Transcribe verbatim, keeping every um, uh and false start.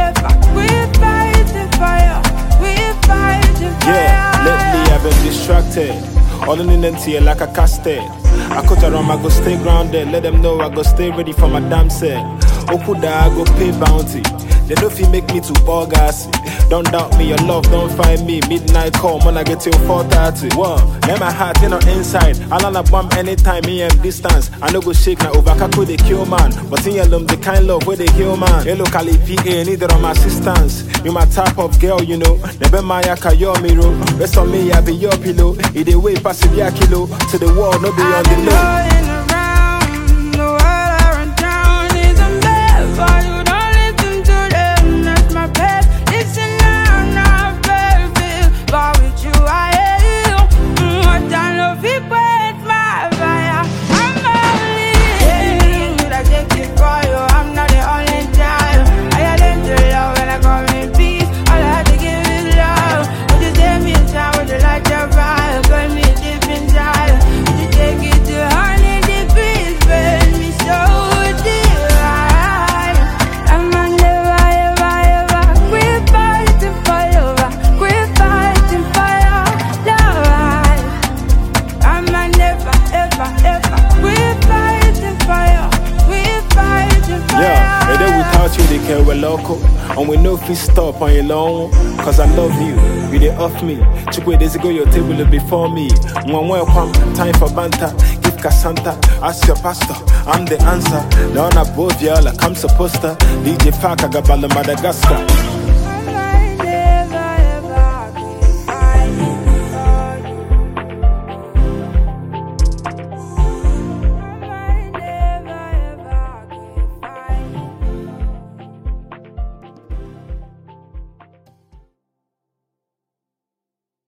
ever. We fighting fire, we fighting fire. Yeah, lately I've been distracted, all in the N like a casted. I cut around, I go stay grounded. Let them know I go stay ready for my damn set. Okuda, I go pay bounty. They know if you make me too bogassy. Don't doubt me, your love don't find me. Midnight call, when I get till four thirty. Whoa, let my heart in on inside. I'll on a bomb anytime, me and distance. I no go shake now over Kako they kill man. But in your love, the kind love where they kill man. Hey, look, Ali P A, neither of my assistance. You my type of girl, you know. Never mind, I can your mirror. Rest on me, I be your pillow. Either way, pass it your kilo. To the wall, no be on the low. We're local, and we know if we stop on your long. Cause I love you, you they off me. Chukwe days ago your table is before me. One welcome, time for banter. Give Cassanta, ask your pastor, I'm the answer. The one above y'all like I'm supposed to. D J Park, I got Madagascar.